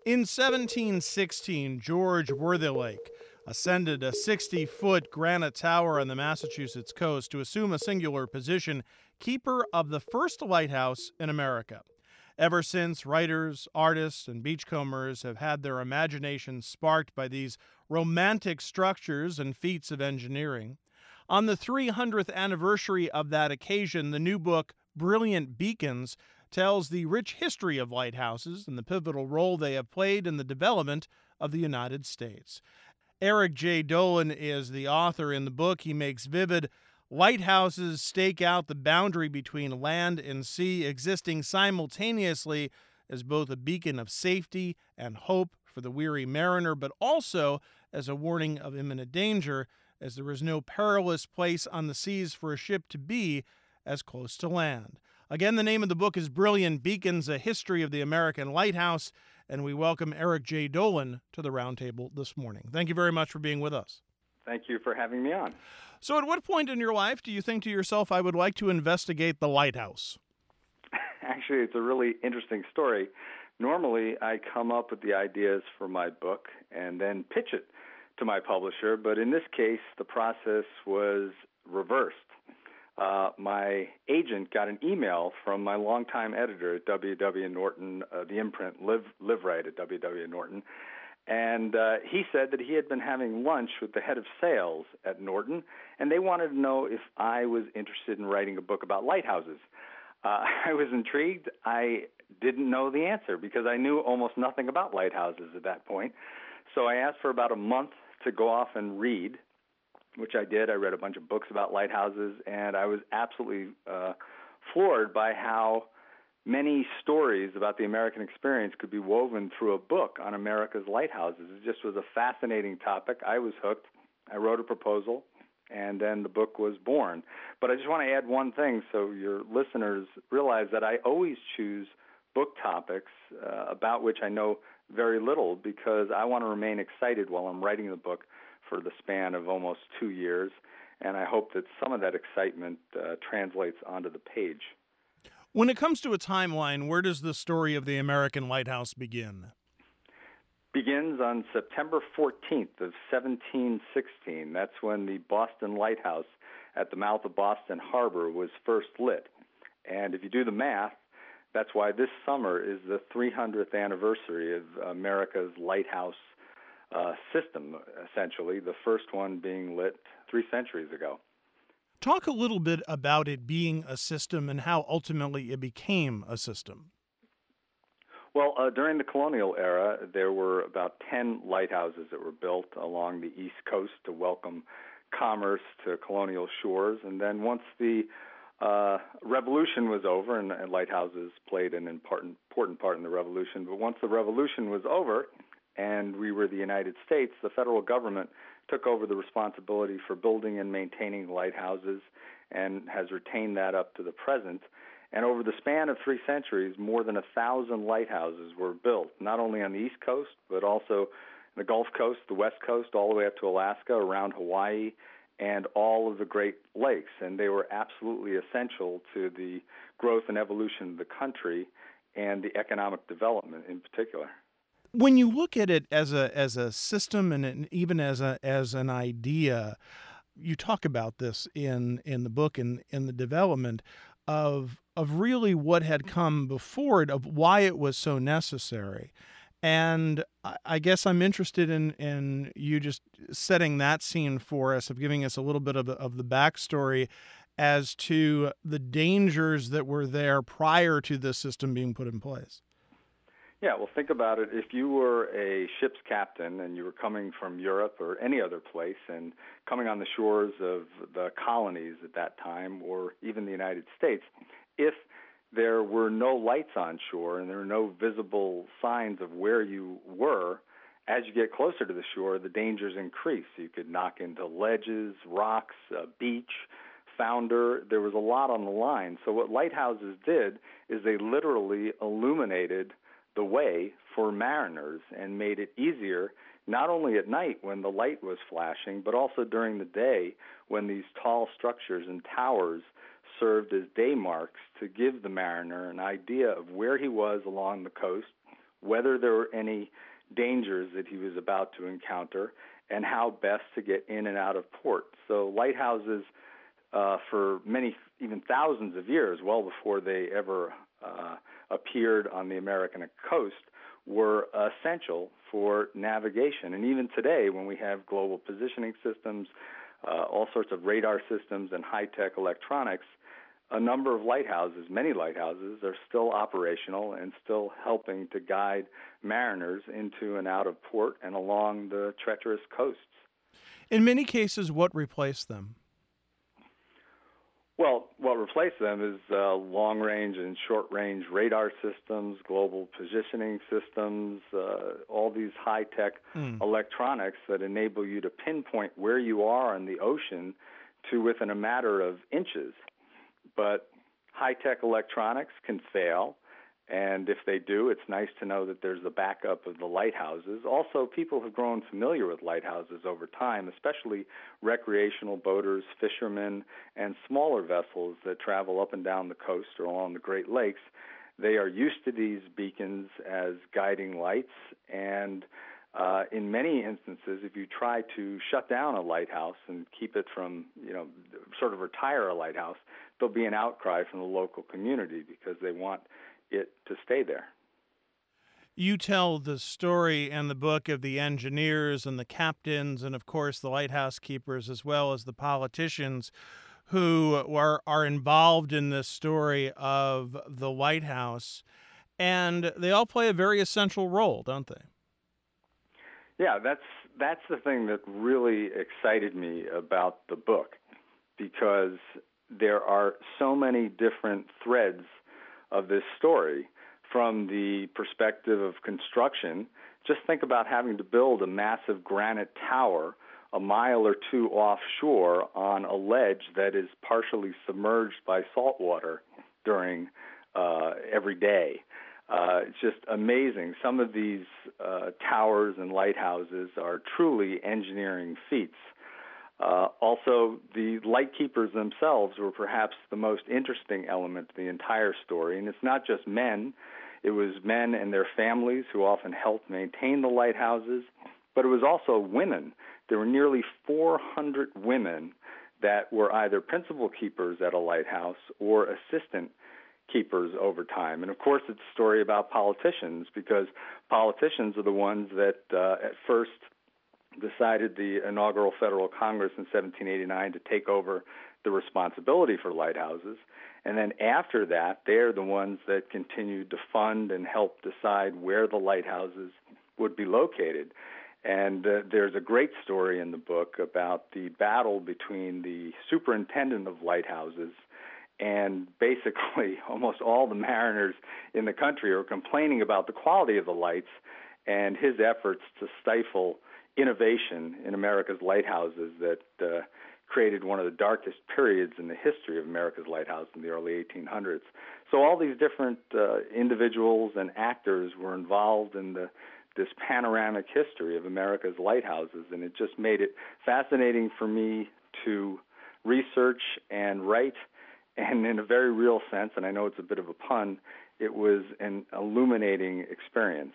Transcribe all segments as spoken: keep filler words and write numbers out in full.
In seventeen sixteen, George Worthylake ascended a sixty-foot granite tower on the Massachusetts coast to assume a singular position, keeper of the first lighthouse in America. Ever since, writers, artists, and beachcombers have had their imaginations sparked by these romantic structures and feats of engineering. On the three hundredth anniversary of that occasion, the new book, Brilliant Beacons, tells the rich history of lighthouses and the pivotal role they have played in the development of the United States. Eric J. Dolan is the author. In the book, he makes vivid lighthouses stake out the boundary between land and sea, existing simultaneously as both a beacon of safety and hope for the weary mariner, but also as a warning of imminent danger, as there is no perilous place on the seas for a ship to be as close to land. Again, the name of the book is Brilliant Beacons, A History of the American Lighthouse, and we welcome Eric J. Dolan to the roundtable this morning. Thank you very much for being with us. Thank you for having me on. So at what point in your life do you think to yourself, I would like to investigate the lighthouse? Actually, it's a really interesting story. Normally, I come up with the ideas for my book and then pitch it to my publisher, but in this case, the process was reversed. Uh, my agent got an email from my longtime editor at W W. Norton, uh, the imprint Live, Live Right at W W. Norton, and uh, he said that he had been having lunch with the head of sales at Norton, and they wanted to know if I was interested in writing a book about lighthouses. Uh, I was intrigued. I didn't know the answer because I knew almost nothing about lighthouses at that point. So I asked for about a month to go off and read, which I did. I read a bunch of books about lighthouses, and I was absolutely uh, floored by how many stories about the American experience could be woven through a book on America's lighthouses. It just was a fascinating topic. I was hooked. I wrote a proposal, and then the book was born. But I just want to add one thing so your listeners realize that I always choose book topics uh, about which I know very little because I want to remain excited while I'm writing the book for the span of almost two years, and I hope that some of that excitement uh, translates onto the page. When it comes to a timeline, where does the story of the American lighthouse begin? Begins on September fourteenth of seventeen sixteen. That's when the Boston Lighthouse at the mouth of Boston Harbor was first lit. And if you do the math, that's why this summer is the three hundredth anniversary of America's lighthouse uh, system, essentially, the first one being lit three centuries ago. Talk a little bit about it being a system and how ultimately it became a system. Well, uh, during the colonial era, there were about ten lighthouses that were built along the East Coast to welcome commerce to colonial shores. And then once the uh, Revolution was over, and, and lighthouses played an important, important part in the Revolution, but once the Revolution was over and we were the United States, the federal government took over the responsibility for building and maintaining lighthouses and has retained that up to the present. And over the span of three centuries, more than a thousand lighthouses were built, not only on the East Coast, but also the Gulf Coast, the West Coast, all the way up to Alaska, around Hawaii, and all of the Great Lakes. And they were absolutely essential to the growth and evolution of the country and the economic development in particular. When you look at it as a as a system and an, even as a as an idea, you talk about this in in the book and in the development of of really what had come before it, of why it was so necessary. And I, I guess I'm interested in in you just setting that scene for us, of giving us a little bit of the, of the backstory as to the dangers that were there prior to this system being put in place. Yeah, well, think about it. If you were a ship's captain and you were coming from Europe or any other place and coming on the shores of the colonies at that time, or even the United States, if there were no lights on shore and there were no visible signs of where you were, as you get closer to the shore, the dangers increase. You could knock into ledges, rocks, a beach, founder. There was a lot on the line. So what lighthouses did is they literally illuminated the way for mariners and made it easier, not only at night when the light was flashing, but also during the day when these tall structures and towers served as day marks to give the mariner an idea of where he was along the coast, whether there were any dangers that he was about to encounter, and how best to get in and out of port. So lighthouses, uh, for many, even thousands of years, well before they ever uh, appeared on the American coast, were essential for navigation. And even today, when we have global positioning systems, uh, all sorts of radar systems and high-tech electronics, a number of lighthouses, many lighthouses, are still operational and still helping to guide mariners into and out of port and along the treacherous coasts. In many cases, what replaced them? Well, what replaced them is uh, long-range and short-range radar systems, global positioning systems, uh, all these high-tech mm. electronics that enable you to pinpoint where you are in the ocean to within a matter of inches. But high-tech electronics can fail, and if they do, it's nice to know that there's the backup of the lighthouses. Also, people have grown familiar with lighthouses over time, especially recreational boaters, fishermen, and smaller vessels that travel up and down the coast or along the Great Lakes. They are used to these beacons as guiding lights, and uh, in many instances, if you try to shut down a lighthouse and keep it from, you know, sort of retire a lighthouse, there'll be an outcry from the local community because they want it to stay there. You tell the story in the book of the engineers and the captains and, of course, the lighthouse keepers, as well as the politicians who are, are involved in this story of the lighthouse. And they all play a very essential role, don't they? Yeah, that's that's the thing that really excited me about the book, because there are so many different threads of this story. From the perspective of construction, just think about having to build a massive granite tower a mile or two offshore on a ledge that is partially submerged by salt water during uh, every day. Uh, it's just amazing. Some of these uh, towers and lighthouses are truly engineering feats. Uh, also, the lightkeepers themselves were perhaps the most interesting element to the entire story. And it's not just men. It was men and their families who often helped maintain the lighthouses, but it was also women. There were nearly four hundred women that were either principal keepers at a lighthouse or assistant keepers over time. And, of course, it's a story about politicians, because politicians are the ones that uh, at first decided the inaugural Federal Congress in seventeen eighty-nine to take over the responsibility for lighthouses. And then after that, they're the ones that continued to fund and help decide where the lighthouses would be located. And uh, there's a great story in the book about the battle between the superintendent of lighthouses and basically almost all the mariners in the country are complaining about the quality of the lights, and his efforts to stifle innovation in America's lighthouses that uh, created one of the darkest periods in the history of America's lighthouse in the early eighteen hundreds. So all these different uh, individuals and actors were involved in the, this panoramic history of America's lighthouses, and it just made it fascinating for me to research and write. And in a very real sense, and I know it's a bit of a pun, it was an illuminating experience.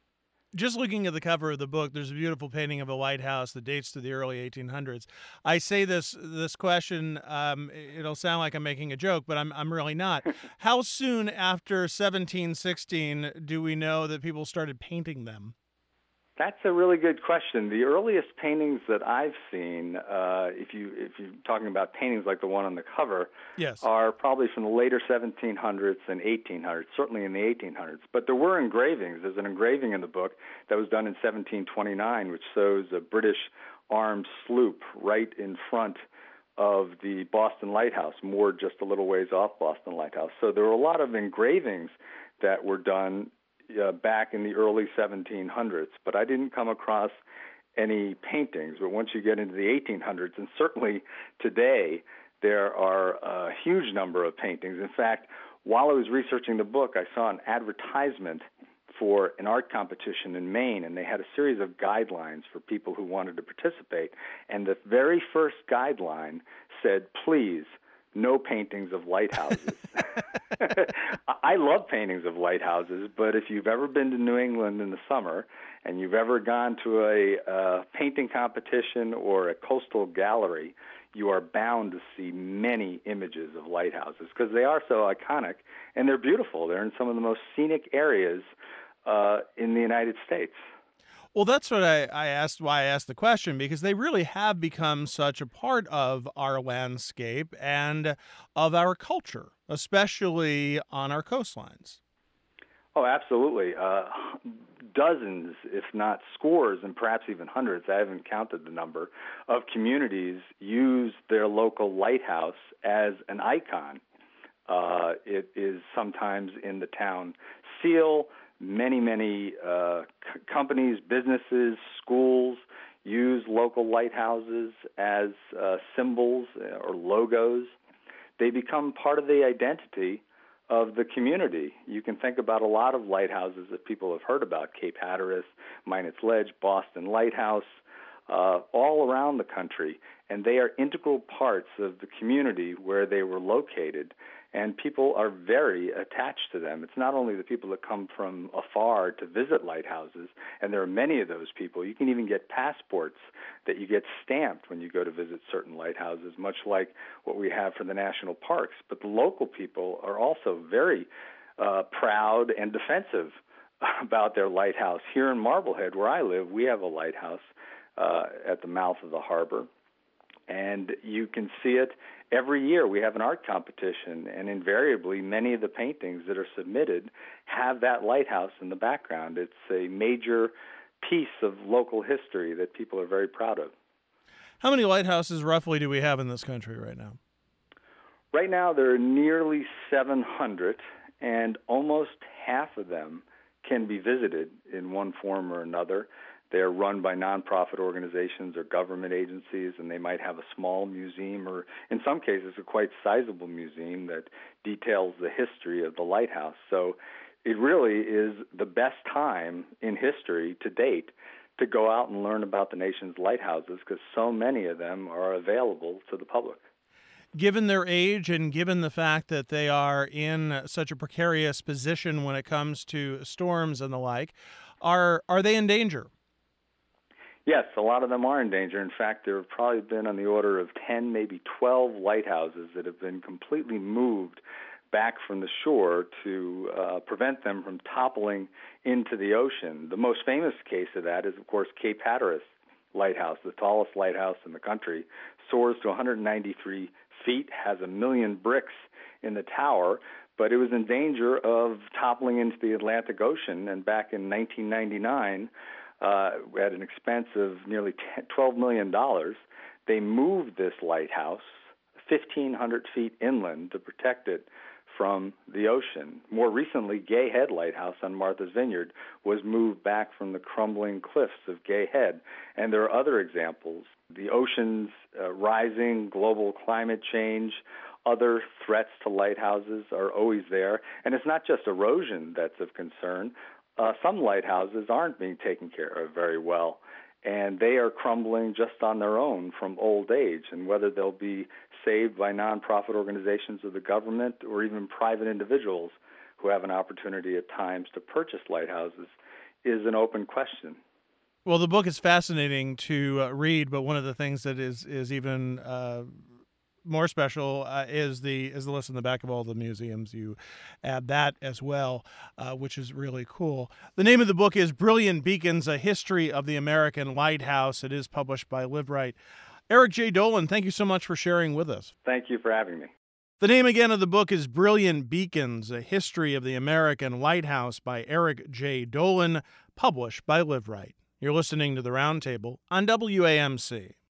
Just looking at the cover of the book, there's a beautiful painting of a lighthouse that dates to the early eighteen hundreds. I say this this question, um, it'll sound like I'm making a joke, but I'm I'm really not. How soon after seventeen sixteen do we know that people started painting them? That's a really good question. The earliest paintings that I've seen, uh, if you if you're talking about paintings like the one on the cover, yes, are probably from the later seventeen hundreds and eighteen hundreds, certainly in the eighteen hundreds. But there were engravings. There's an engraving in the book that was done in seventeen twenty-nine, which shows a British armed sloop right in front of the Boston Lighthouse, moored just a little ways off Boston Lighthouse. So there were a lot of engravings that were done Uh, back in the early seventeen hundreds, but I didn't come across any paintings. But once you get into the eighteen hundreds, and certainly today, there are a huge number of paintings. In fact, while I was researching the book, I saw an advertisement for an art competition in Maine, and they had a series of guidelines for people who wanted to participate. And the very first guideline said, please no paintings of lighthouses. I love paintings of lighthouses, but if you've ever been to New England in the summer and you've ever gone to a uh, painting competition or a coastal gallery, you are bound to see many images of lighthouses because they are so iconic and they're beautiful. They're in some of the most scenic areas uh, in the United States. Well, that's what I, I asked, why I asked the question, because they really have become such a part of our landscape and of our culture, especially on our coastlines. Oh, absolutely. Uh, dozens, if not scores, and perhaps even hundreds, I haven't counted the number, of communities use their local lighthouse as an icon. Uh, it is sometimes in the town seal. Many, many uh, c- companies, businesses, schools use local lighthouses as uh, symbols or logos. They become part of the identity of the community. You can think about a lot of lighthouses that people have heard about: Cape Hatteras, Minot's Ledge, Boston Lighthouse, uh, all around the country. And they are integral parts of the community where they were located. And people are very attached to them. It's not only the people that come from afar to visit lighthouses, and there are many of those people. You can even get passports that you get stamped when you go to visit certain lighthouses, much like what we have for the national parks. But the local people are also very uh, proud and defensive about their lighthouse. Here in Marblehead, where I live, we have a lighthouse uh, at the mouth of the harbor. And you can see it every year. We have an art competition, and invariably many of the paintings that are submitted have that lighthouse in the background. It's a major piece of local history that people are very proud of. How many lighthouses roughly do we have in this country right now? Right now there are nearly seven hundred, and almost half of them can be visited in one form or another. They're run by nonprofit organizations or government agencies, and they might have a small museum or, in some cases, a quite sizable museum that details the history of the lighthouse. So it really is the best time in history to date to go out and learn about the nation's lighthouses because so many of them are available to the public. Given their age and given the fact that they are in such a precarious position when it comes to storms and the like, are are they in danger? Yes, a lot of them are in danger. In fact, there have probably been on the order of ten, maybe twelve lighthouses that have been completely moved back from the shore to uh, prevent them from toppling into the ocean. The most famous case of that is, of course, Cape Hatteras Lighthouse, the tallest lighthouse in the country, soars to one hundred ninety-three feet, has a million bricks in the tower, but it was in danger of toppling into the Atlantic Ocean. And back in nineteen ninety-nine, Uh, at an expense of nearly twelve million dollars, they moved this lighthouse fifteen hundred feet inland to protect it from the ocean. More recently, Gay Head Lighthouse on Martha's Vineyard was moved back from the crumbling cliffs of Gay Head. And there are other examples. The ocean's uh, rising, global climate change, other threats to lighthouses are always there. And it's not just erosion that's of concern. Uh, some lighthouses aren't being taken care of very well, and they are crumbling just on their own from old age. And whether they'll be saved by nonprofit organizations or the government or even private individuals who have an opportunity at times to purchase lighthouses is an open question. Well, the book is fascinating to uh, read, but one of the things that is is even uh, more special uh, is the is the list in the back of all the museums. You add that as well, uh, which is really cool. The name of the book is Brilliant Beacons, A History of the American Lighthouse. It is published by Liveright. Eric J. Dolin, thank you so much for sharing with us. Thank you for having me. The name again of the book is Brilliant Beacons, A History of the American Lighthouse by Eric J. Dolin, published by Liveright. You're listening to The Roundtable on W A M C.